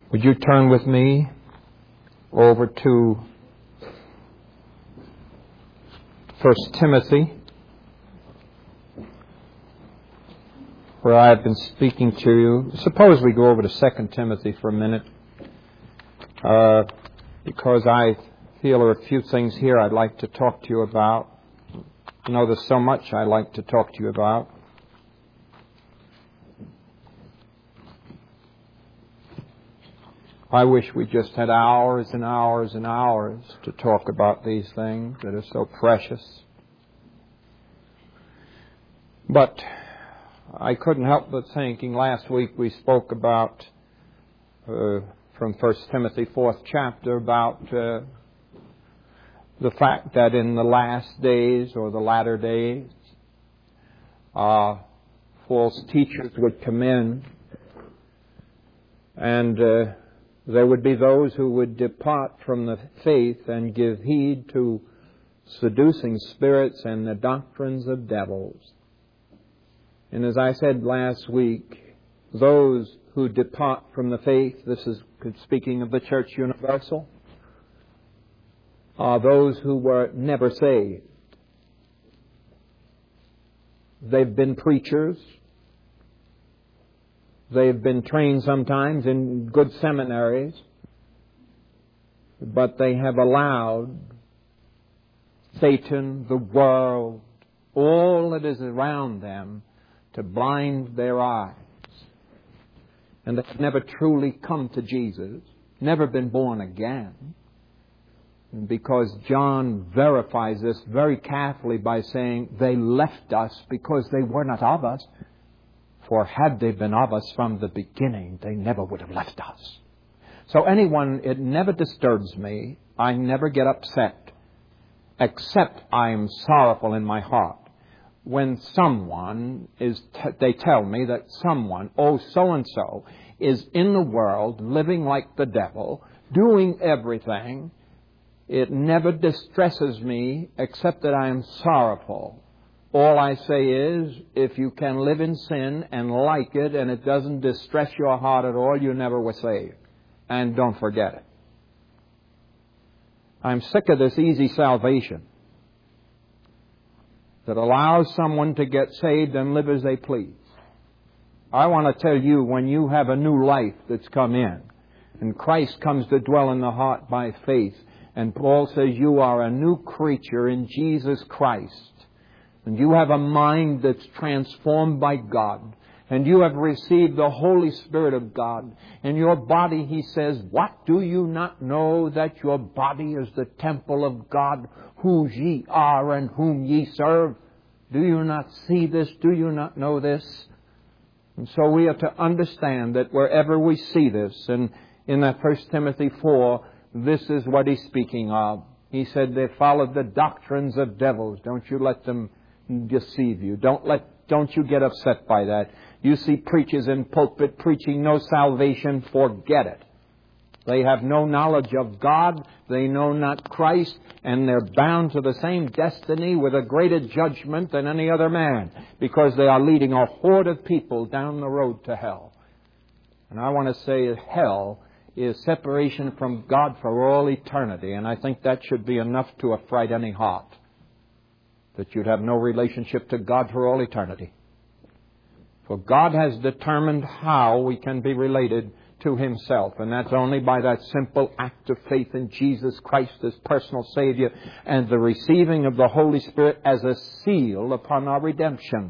Would you turn with me over to 1 Timothy, where I have been speaking to you. Suppose we go over to 2 Timothy for a minute, because I feel there are a few things here I'd like to talk to you about. You know, there's so much I'd like to talk to you about. I wish we just had hours and hours and hours to talk about these things that are so precious. But I couldn't help but thinking, last week we spoke about, from 1 Timothy 4th chapter, about the fact that in the last days or the latter days, false teachers would come in, and there would be those who would depart from the faith and give heed to seducing spirits and the doctrines of devils. And as I said last week, those who depart from the faith, this is speaking of the Church Universal, are those who were never saved. They've been preachers. They've been trained sometimes in good seminaries, but they have allowed Satan, the world, all that is around them to blind their eyes. And they've never truly come to Jesus, never been born again. Because John verifies this very carefully by saying, they left us because they were not of us. For had they been of us from the beginning, they never would have left us. So it never disturbs me. I never get upset, except I am sorrowful in my heart when someone they tell me that someone, so-and-so, is in the world, living like the devil, doing everything. It never distresses me, except that I am sorrowful. All I say is, if you can live in sin and like it, and it doesn't distress your heart at all, you never were saved. And don't forget it. I'm sick of this easy salvation that allows someone to get saved and live as they please. I want to tell you, when you have a new life that's come in, and Christ comes to dwell in the heart by faith, and Paul says you are a new creature in Jesus Christ, and you have a mind that's transformed by God, and you have received the Holy Spirit of God, and your body, he says, what, do you not know that your body is the temple of God, whose ye are and whom ye serve? Do you not see this? Do you not know this? And so we have to understand that wherever we see this, and in that 1 Timothy 4, this is what he's speaking of. He said they followed the doctrines of devils. Don't you let them deceive you. Don't you get upset by that. You see preachers in pulpit preaching no salvation, forget it. They have no knowledge of God, they know not Christ, and they're bound to the same destiny with a greater judgment than any other man, because they are leading a horde of people down the road to hell. And I want to say that hell is separation from God for all eternity, and I think that should be enough to affright any heart, that you'd have no relationship to God for all eternity. For God has determined how we can be related to Himself, and that's only by that simple act of faith in Jesus Christ as personal Savior and the receiving of the Holy Spirit as a seal upon our redemption.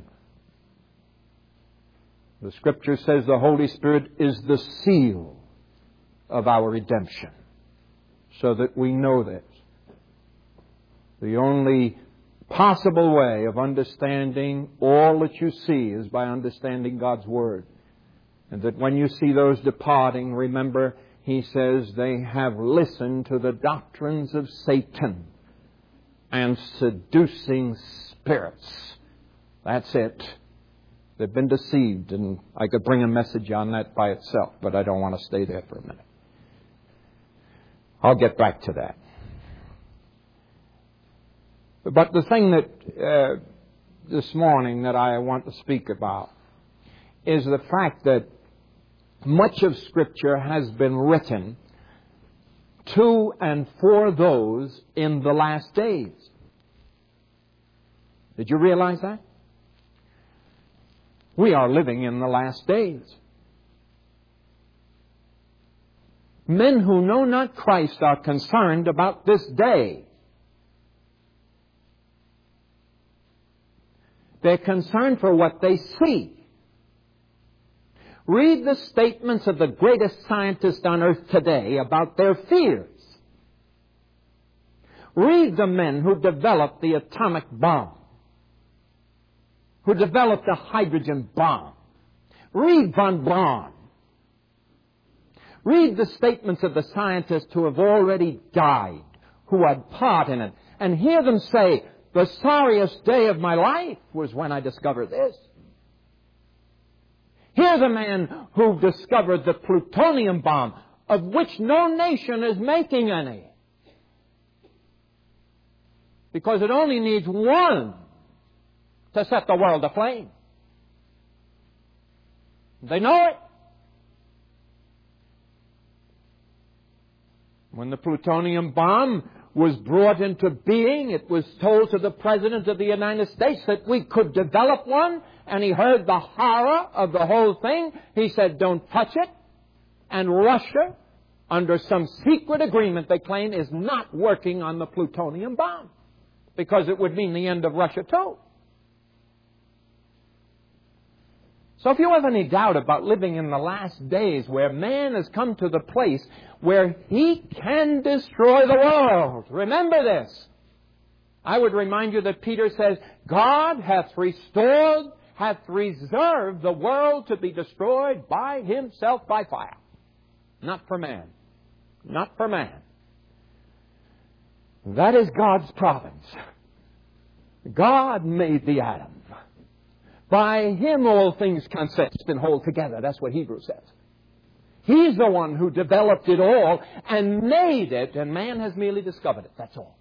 The Scripture says the Holy Spirit is the seal of our redemption, so that we know this. The only possible way of understanding all that you see is by understanding God's Word. And that when you see those departing, remember, he says they have listened to the doctrines of Satan and seducing spirits. That's it. They've been deceived, and I could bring a message on that by itself, but I don't want to stay there for a minute. I'll get back to that. But the thing that this morning that I want to speak about is the fact that much of Scripture has been written to and for those in the last days. Did you realize that? We are living in the last days. Men who know not Christ are concerned about this day. They're concerned for what they see. Read the statements of the greatest scientists on earth today about their fears. Read the men who developed the atomic bomb, who developed the hydrogen bomb. Read von Braun. Read the statements of the scientists who have already died, who had part in it, and hear them say, the sorriest day of my life was when I discovered this. Here's a man who discovered the plutonium bomb, of which no nation is making any. Because it only needs one to set the world aflame. They know it. When the plutonium bomb was brought into being, it was told to the President of the United States that we could develop one, and he heard the horror of the whole thing. He said, don't touch it. And Russia, under some secret agreement, they claim, is not working on the plutonium bomb, because it would mean the end of Russia too. So if you have any doubt about living in the last days where man has come to the place where he can destroy the world, remember this. I would remind you that Peter says, God hath restored, hath reserved the world to be destroyed by himself by fire. Not for man. Not for man. That is God's province. God made the atom. By him all things consist and hold together. That's what Hebrews says. He's the one who developed it all and made it, and man has merely discovered it. That's all.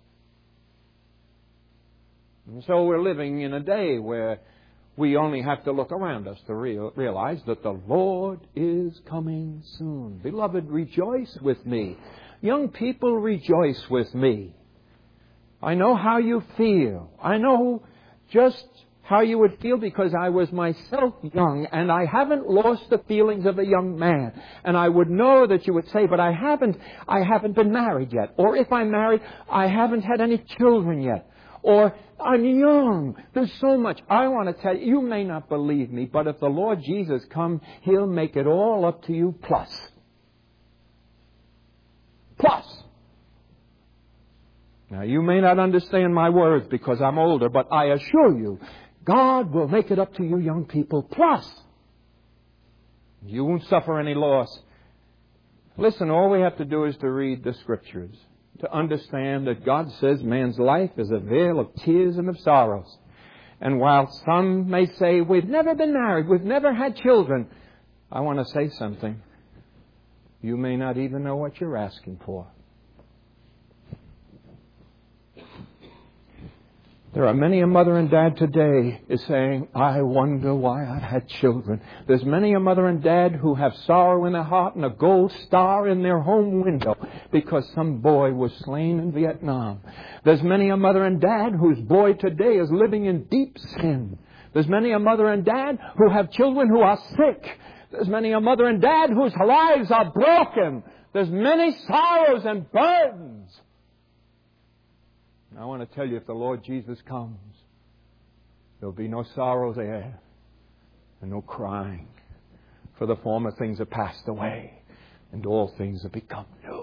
And so we're living in a day where we only have to look around us to realize that the Lord is coming soon. Beloved, rejoice with me. Young people, rejoice with me. I know how you feel. I know just how you would feel, because I was myself young and I haven't lost the feelings of a young man. And I would know that you would say, but I haven't been married yet. Or if I'm married, I haven't had any children yet. Or I'm young. There's so much. I want to tell you, you may not believe me, but if the Lord Jesus comes, He'll make it all up to you plus. Plus. Now, you may not understand my words because I'm older, but I assure you, God will make it up to you, young people, plus. You won't suffer any loss. Listen, all we have to do is to read the Scriptures, to understand that God says man's life is a vale of tears and of sorrows. And while some may say, we've never been married, we've never had children, I want to say something. You may not even know what you're asking for. There are many a mother and dad today is saying, I wonder why I had children. There's many a mother and dad who have sorrow in their heart and a gold star in their home window because some boy was slain in Vietnam. There's many a mother and dad whose boy today is living in deep sin. There's many a mother and dad who have children who are sick. There's many a mother and dad whose lives are broken. There's many sorrows and burdens. I want to tell you, if the Lord Jesus comes, there'll be no sorrows there and no crying. For the former things are passed away and all things have become new.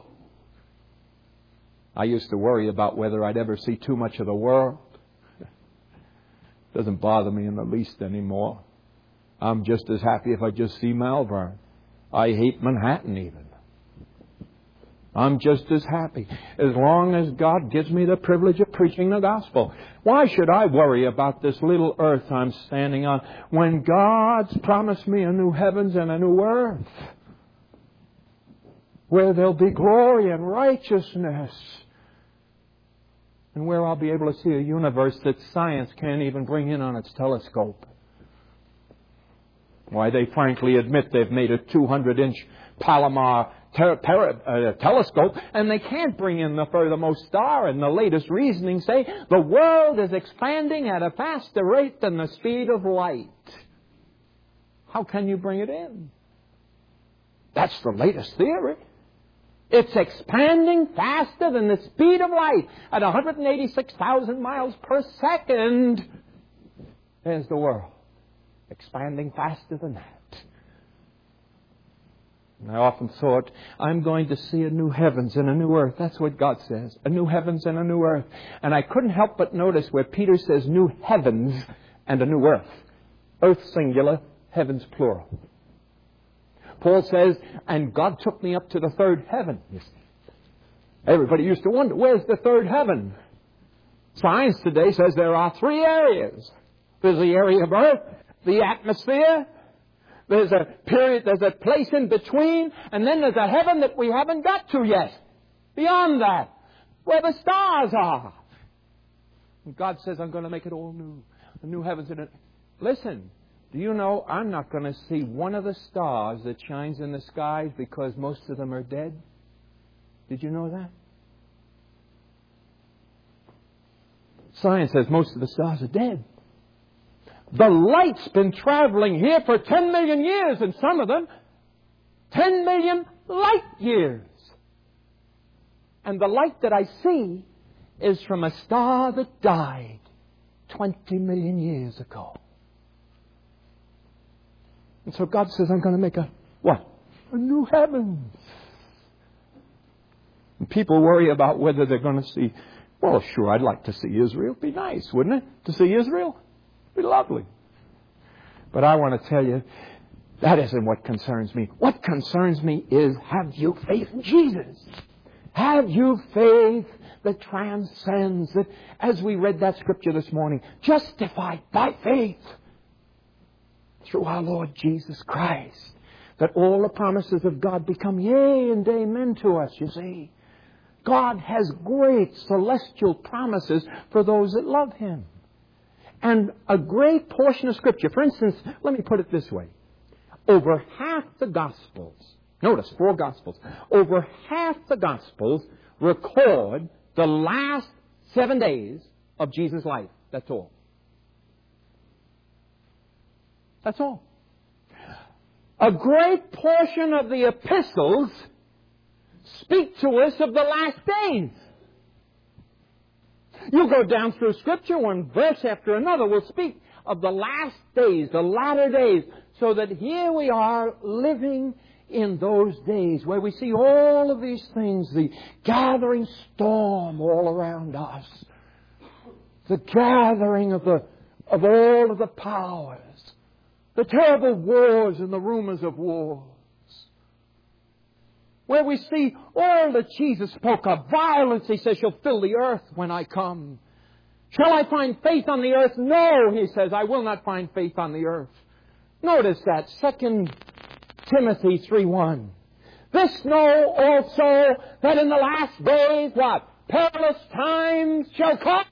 I used to worry about whether I'd ever see too much of the world. It doesn't bother me in the least anymore. I'm just as happy if I just see Malvern. I hate Manhattan even. I'm just as happy as long as God gives me the privilege of preaching the gospel. Why should I worry about this little earth I'm standing on when God's promised me a new heavens and a new earth where there'll be glory and righteousness and where I'll be able to see a universe that science can't even bring in on its telescope? Why, they frankly admit they've made a 200-inch Palomar telescope, and they can't bring in the furthermost star. And the latest reasoning say the world is expanding at a faster rate than the speed of light. How can you bring it in? That's the latest theory. It's expanding faster than the speed of light at 186,000 miles per second. There's the world, expanding faster than that. And I often thought, I'm going to see a new heavens and a new earth. That's what God says, a new heavens and a new earth. And I couldn't help but notice where Peter says new heavens and a new earth. Earth singular, heavens plural. Paul says, and God took me up to the third heaven. Everybody used to wonder, where's the third heaven? Science today says there are three areas. There's the area of earth, the atmosphere. There's a period, there's a place in between, and then there's a heaven that we haven't got to yet. Beyond that, where the stars are. And God says, I'm going to make it all new. The new heavens and earth. Listen, do you know I'm not going to see one of the stars that shines in the skies because most of them are dead? Did you know that? Science says most of the stars are dead. The light's been traveling here for 10 million years, and some of them 10 million light years. And the light that I see is from a star that died 20 million years ago. And so God says, I'm going to make a new heavens. And people worry about whether they're going to see, well, sure, I'd like to see Israel. It'd be nice, wouldn't it? To see Israel? It'd be lovely. But I want to tell you, that isn't what concerns me. What concerns me is, have you faith in Jesus? Have you faith that transcends, that, as we read that scripture this morning, justified by faith through our Lord Jesus Christ, that all the promises of God become yea and amen to us, you see. God has great celestial promises for those that love Him. And a great portion of Scripture, for instance, let me put it this way. Over half the Gospels, notice 4 Gospels, over half the Gospels record the last 7 days of Jesus' life. That's all. That's all. A great portion of the epistles speak to us of the last days. You go down through Scripture, one verse after another will speak of the last days, the latter days, so that here we are living in those days where we see all of these things, the gathering storm all around us, the gathering of all of the powers, the terrible wars and the rumors of wars, where we see all that Jesus spoke of. Violence, He says, shall fill the earth when I come. Shall I find faith on the earth? No, He says, I will not find faith on the earth. Notice that, 2 Timothy 3:1. This know also that in the last days, what? Perilous times shall come.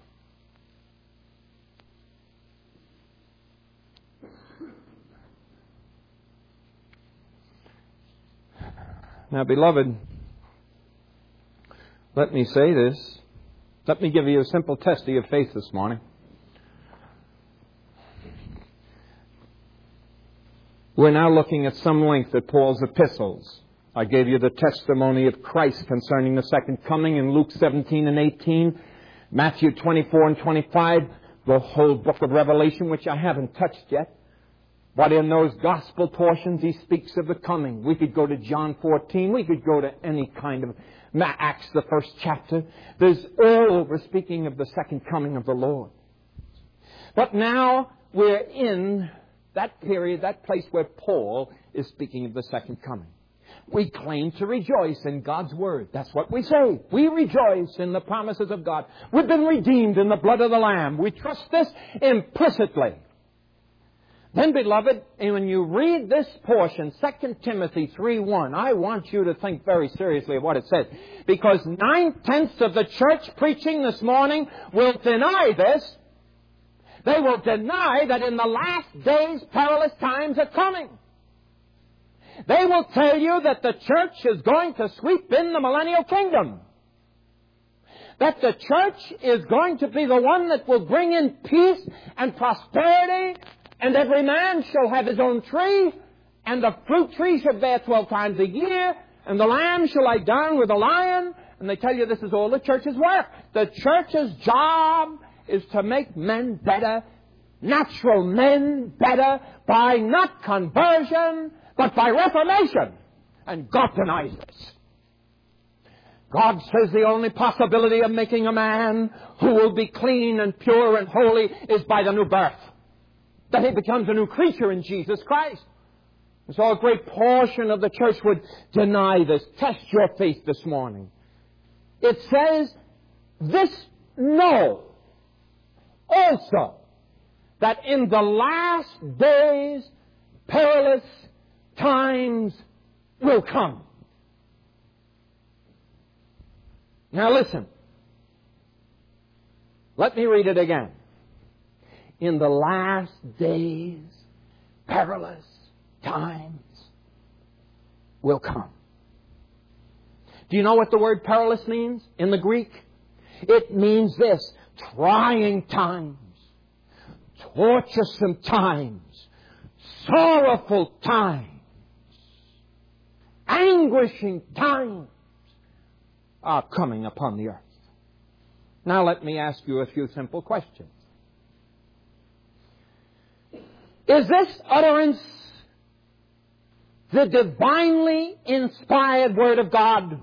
Now, beloved, let me say this. Let me give you a simple test of your faith this morning. We're now looking at some length at Paul's epistles. I gave you the testimony of Christ concerning the second coming in Luke 17 and 18, Matthew 24 and 25, the whole book of Revelation, which I haven't touched yet. But in those gospel portions, he speaks of the coming. We could go to John 14. We could go to any kind of Acts, the first chapter. There's all over speaking of the second coming of the Lord. But now we're in that period, that place where Paul is speaking of the second coming. We claim to rejoice in God's Word. That's what we say. We rejoice in the promises of God. We've been redeemed in the blood of the Lamb. We trust this implicitly. Then, beloved, when you read this portion, 2 Timothy 3:1, I want you to think very seriously of what it says. Because 9/10 of the church preaching this morning will deny this. They will deny that in the last days perilous times are coming. They will tell you that the church is going to sweep in the millennial kingdom. That the church is going to be the one that will bring in peace and prosperity, and every man shall have his own tree, and the fruit tree shall bear 12 times a year, and the lamb shall lie down with the lion. And they tell you this is all the church's work. The church's job is to make men better, natural men better, by not conversion, but by reformation. And God denies this. God says the only possibility of making a man who will be clean and pure and holy is by the new birth. That he becomes a new creature in Jesus Christ. And so a great portion of the church would deny this. Test your faith this morning. It says, this know also that in the last days perilous times will come. Now listen. Let me read it again. In the last days, perilous times will come. Do you know what the word perilous means in the Greek? It means this: trying times, torturesome times, sorrowful times, anguishing times are coming upon the earth. Now let me ask you a few simple questions. Is this utterance the divinely inspired Word of God?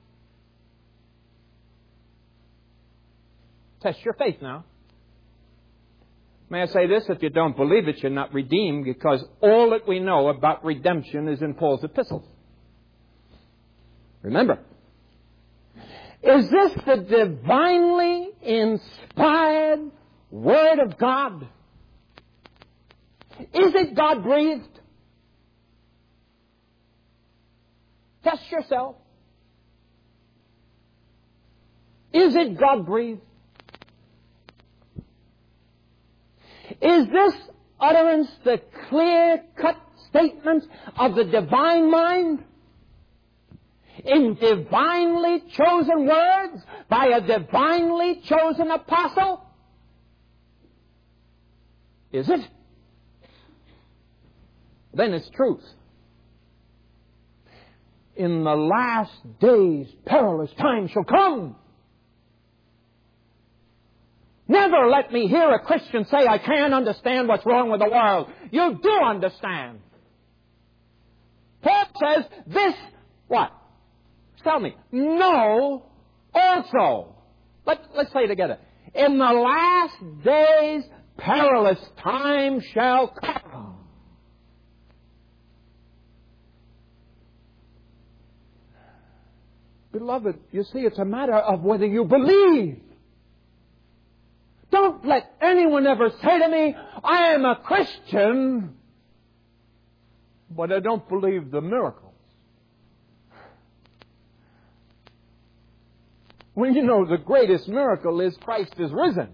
Test your faith now. May I say this? If you don't believe it, you're not redeemed, because all that we know about redemption is in Paul's epistles. Remember. Is this the divinely inspired Word of God? Is it God-breathed? Test yourself. Is it God-breathed? Is this utterance the clear-cut statement of the divine mind? In divinely chosen words by a divinely chosen apostle? Is it? Then it's truth. In the last days, perilous times shall come. Never let me hear a Christian say, I can't understand what's wrong with the world. You do understand. Paul says this, what? Tell me. No, also. Let's say it together. In the last days, perilous times shall come. Beloved, you see, it's a matter of whether you believe. Don't let anyone ever say to me, I am a Christian, but I don't believe the miracles. Well, you know, the greatest miracle is Christ is risen.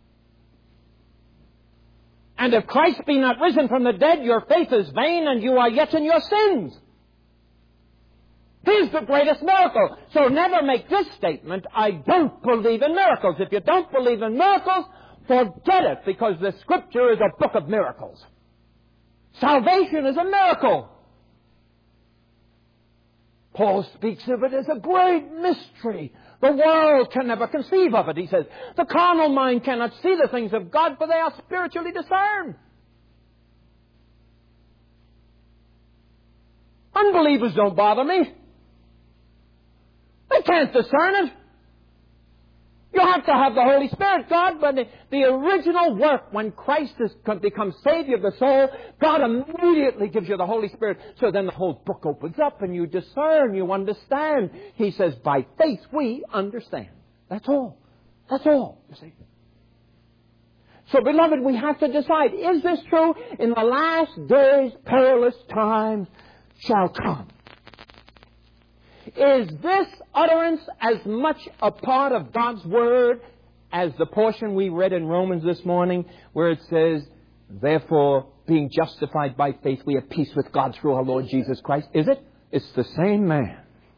And if Christ be not risen from the dead, your faith is vain and you are yet in your sins. He's the greatest miracle. So never make this statement, I don't believe in miracles. If you don't believe in miracles, forget it, because the Scripture is a book of miracles. Salvation is a miracle. Paul speaks of it as a great mystery. The world can never conceive of it, he says. The carnal mind cannot see the things of God, for they are spiritually discerned. Unbelievers don't bother me. They can't discern it. You have to have the Holy Spirit. God, but the original work, when Christ has become Savior of the soul, God immediately gives you the Holy Spirit. So then the whole book opens up and you discern, you understand. He says, by faith we understand. That's all. That's all, you see. So, beloved, we have to decide, is this true? In the last days, perilous times shall come. Is this utterance as much a part of God's Word as the portion we read in Romans this morning where it says, therefore, being justified by faith, we have peace with God through our Lord Jesus Christ? Is it? It's the same man.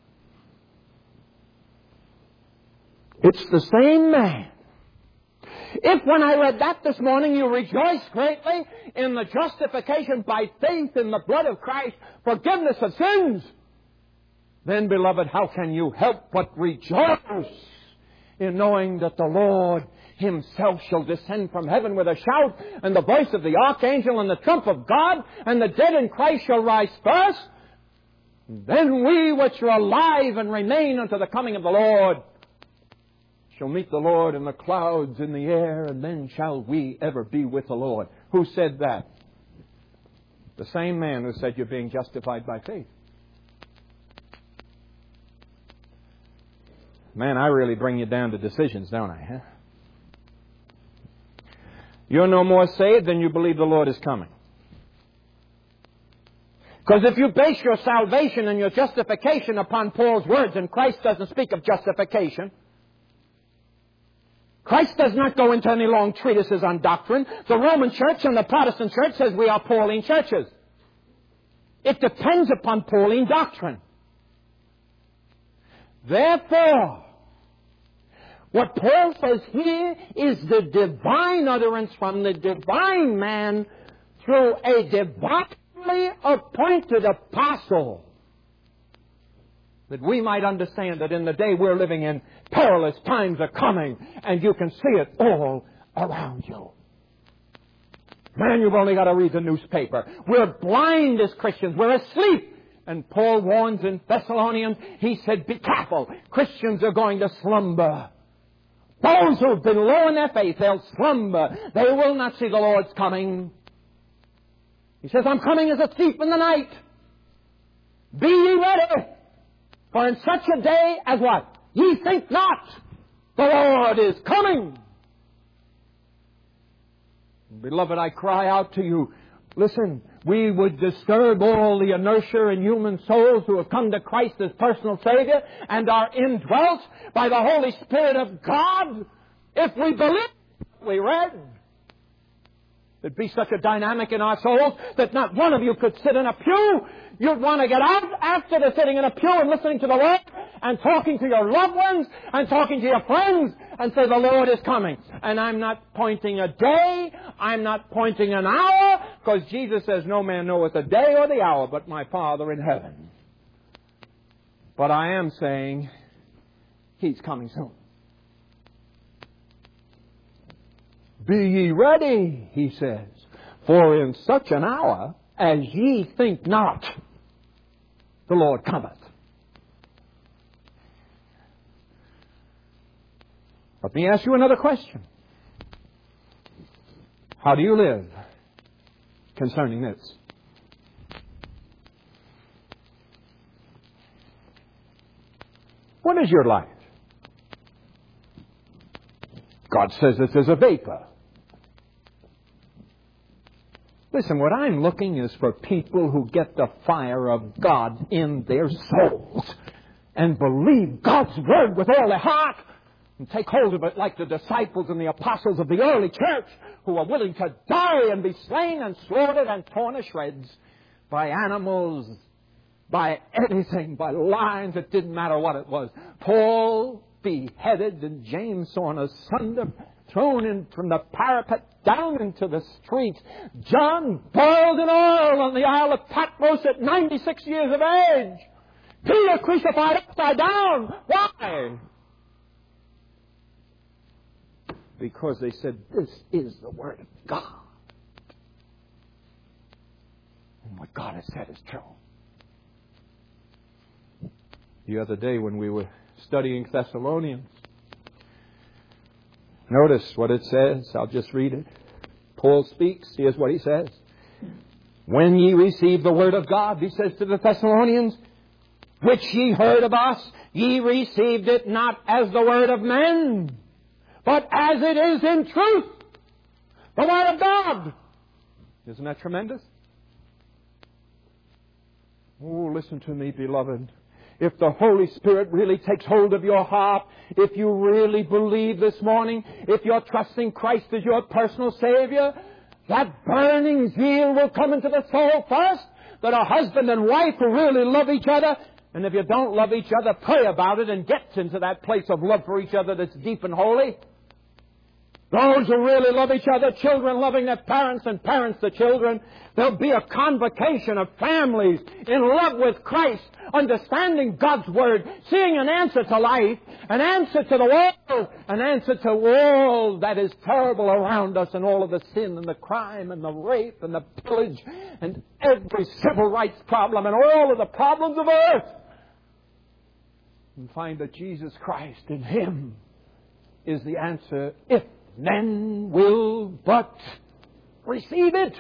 It's the same man. If when I read that this morning you rejoice greatly in the justification by faith in the blood of Christ, forgiveness of sins, then, beloved, how can you help but rejoice in knowing that the Lord Himself shall descend from heaven with a shout, and the voice of the archangel, and the trump of God, and the dead in Christ shall rise first? Then we which are alive and remain unto the coming of the Lord shall meet the Lord in the clouds in the air, and then shall we ever be with the Lord. Who said that? The same man who said you're being justified by faith. Man, I really bring you down to decisions, don't I? Huh? You're no more saved than you believe the Lord is coming. Because if you base your salvation and your justification upon Paul's words, and Christ doesn't speak of justification, Christ does not go into any long treatises on doctrine. The Roman Church and the Protestant Church says we are Pauline churches. It depends upon Pauline doctrine. Therefore, what Paul says here is the divine utterance from the divine man through a divinely appointed apostle, that we might understand that in the day we're living in, perilous times are coming, and you can see it all around you. Man, you've only got to read the newspaper. We're blind as Christians. We're asleep. And Paul warns in Thessalonians, he said, be careful. Christians are going to slumber. Those who've been low in their faith, they'll slumber. They will not see the Lord's coming. He says, I'm coming as a thief in the night. Be ye ready. For in such a day as what? Ye think not. The Lord is coming. Beloved, I cry out to you, listen, we would disturb all the inertia in human souls who have come to Christ as personal Savior and are indwelt by the Holy Spirit of God if we believe what we read. There'd be such a dynamic in our souls that not one of you could sit in a pew. You'd want to get out after the sitting in a pew and listening to the Word and talking to your loved ones and talking to your friends and say, the Lord is coming. And I'm not pointing a day. I'm not pointing an hour, because Jesus says, no man knoweth the day or the hour but my Father in heaven. But I am saying, He's coming soon. Be ye ready, He says, for in such an hour as ye think not, the Lord cometh. Let me ask you another question. How do you live concerning this? What is your life? God says this is a vapor. Listen, what I'm looking is for people who get the fire of God in their souls and believe God's Word with all their heart and take hold of it like the disciples and the apostles of the early church who are willing to die and be slain and slaughtered and torn to shreds by animals, by anything, by lions. It didn't matter what it was. Paul beheaded and James sawn asunder, thrown in from the parapet down into the streets. John boiled in oil on the Isle of Patmos at 96 years of age. Peter crucified upside down. Why? Because they said, this is the Word of God. And what God has said is true. The other day when we were studying Thessalonians, notice what it says. I'll just read it. Paul speaks. Here's what he says. When ye receive the Word of God, he says to the Thessalonians, which ye heard of us, ye received it not as the word of men, but as it is in truth, the Word of God. Isn't that tremendous? Oh, listen to me, beloved. if the Holy Spirit really takes hold of your heart, if you really believe this morning, if you're trusting Christ as your personal Savior, that burning zeal will come into the soul first, that a husband and wife who really love each other, and if you don't love each other, pray about it and get into that place of love for each other that's deep and holy. Those who really love each other, children loving their parents and parents the children, there'll be a convocation of families in love with Christ, understanding God's Word, seeing an answer to life, an answer to the world, an answer to all that is terrible around us, and all of the sin and the crime and the rape and the pillage and every civil rights problem and all of the problems of earth. And find that Jesus Christ in Him is the answer if men will but receive it.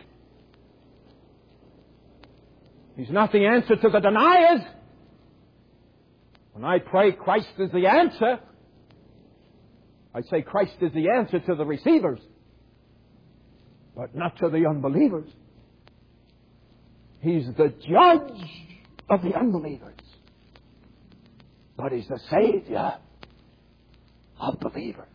He's not the answer to the deniers. When I pray Christ is the answer, I say Christ is the answer to the receivers, but not to the unbelievers. He's the judge of the unbelievers, but He's the Savior of believers.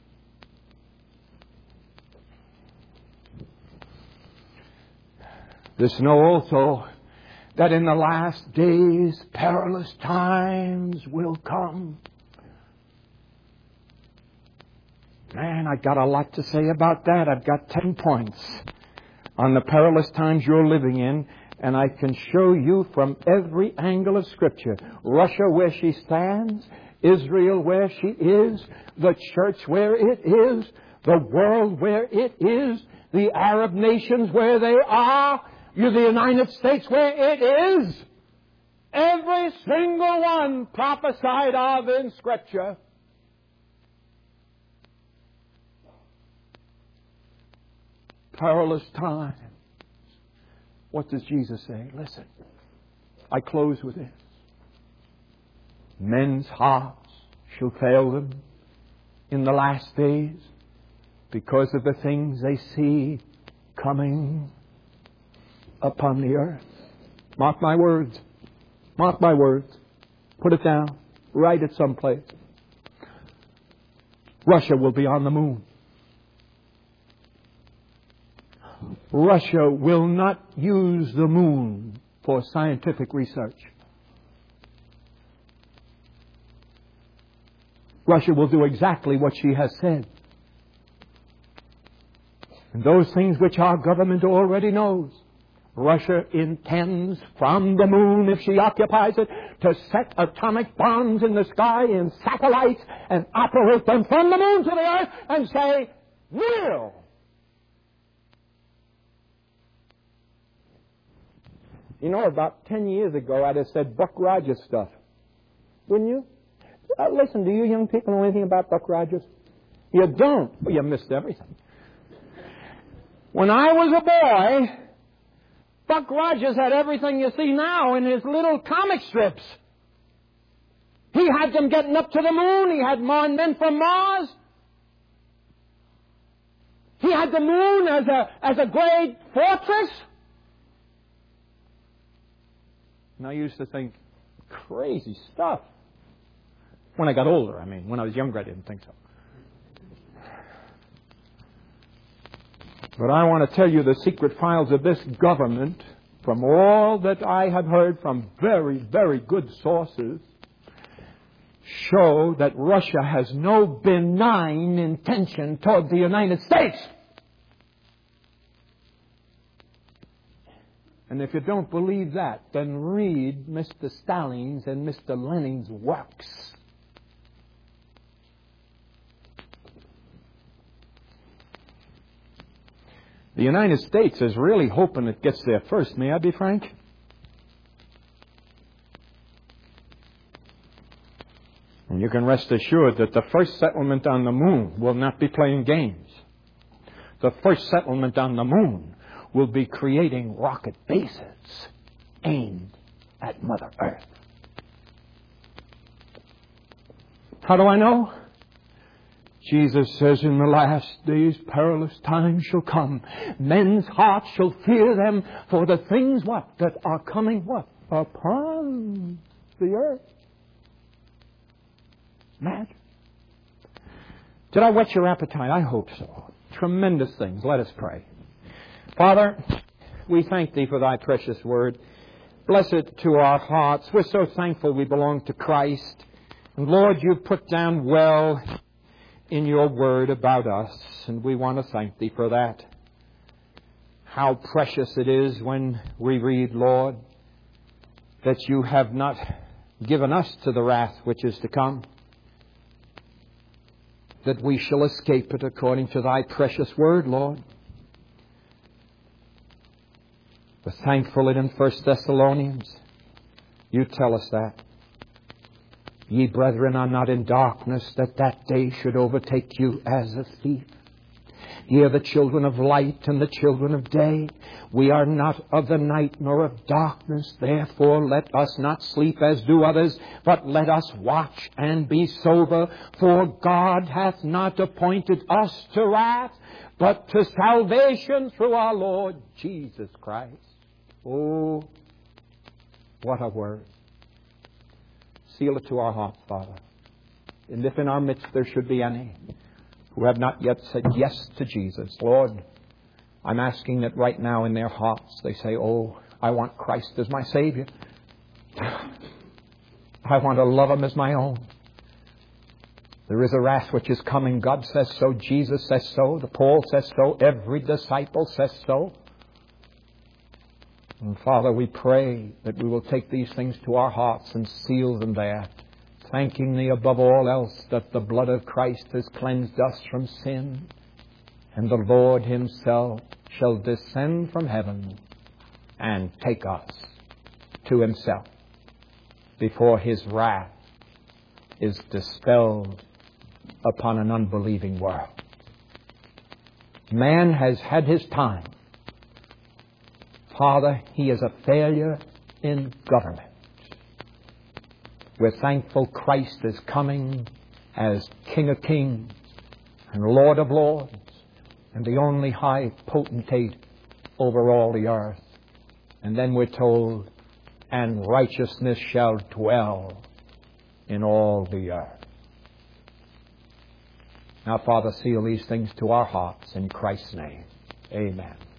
This know also that in the last days perilous times will come. Man, I've got a lot to say about that. I've got 10 points on the perilous times you're living in, and I can show you from every angle of Scripture. Russia where she stands, Israel where she is, the church where it is, the world where it is, the Arab nations where they are, the United States where it is. Every single one prophesied of in Scripture. Perilous times. What does Jesus say? Listen, I close with this. Men's hearts shall fail them in the last days because of the things they see coming upon the earth. Mark my words. Mark my words. Put it down. Write it someplace. Russia will be on the moon. Russia will not use the moon for scientific research. Russia will do exactly what she has said. And those things which our government already knows. Russia intends from the moon, if she occupies it, to set atomic bombs in the sky in satellites and operate them from the moon to the earth and say, will. You know, about 10 years ago, I'd have said Buck Rogers stuff. Wouldn't you? Listen, do you young people know anything about Buck Rogers? You don't. Well, you missed everything. When I was a boy, Buck Rogers had everything you see now in his little comic strips. He had them getting up to the moon. He had men from Mars. He had the moon as a great fortress. And I used to think, crazy stuff. When I got older, I mean. When I was younger, I didn't think so. But I want to tell you the secret files of this government, from all that I have heard from very, very good sources, show that Russia has no benign intention toward the United States. And if you don't believe that, then read Mr. Stalin's and Mr. Lenin's works. The United States is really hoping it gets there first. May I be frank? And you can rest assured that the first settlement on the moon will not be playing games. The first settlement on the moon will be creating rocket bases aimed at Mother Earth. How do I know? Jesus says, in the last days perilous times shall come. Men's hearts shall fear them for the things what? That are coming what? Upon the earth. Imagine. Did I whet your appetite? I hope so. Tremendous things. Let us pray. Father, we thank Thee for Thy precious word. Bless it to our hearts. We're so thankful we belong to Christ. And Lord, You've put down well in Your word about us, and we want to thank Thee for that. How precious it is when we read, Lord, that You have not given us to the wrath which is to come, that we shall escape it according to Thy precious word, Lord. We're thankful that in 1 Thessalonians You tell us that. Ye brethren are not in darkness, that that day should overtake you as a thief. Ye are the children of light and the children of day. We are not of the night nor of darkness. Therefore let us not sleep as do others, but let us watch and be sober. For God hath not appointed us to wrath, but to salvation through our Lord Jesus Christ. Oh, what a word. Seal it to our hearts, Father. And if in our midst there should be any who have not yet said yes to Jesus, Lord, I'm asking that right now in their hearts they say, oh, I want Christ as my Savior. I want to love Him as my own. There is a wrath which is coming. God says so. Jesus says so. The Paul says so. Every disciple says so. And Father, we pray that we will take these things to our hearts and seal them there, thanking Thee above all else that the blood of Christ has cleansed us from sin, and the Lord Himself shall descend from heaven and take us to Himself before His wrath is dispelled upon an unbelieving world. Man has had his time. Father, he is a failure in government. We're thankful Christ is coming as King of Kings and Lord of Lords and the only high potentate over all the earth. And then we're told, and righteousness shall dwell in all the earth. Now, Father, seal these things to our hearts in Christ's name. Amen.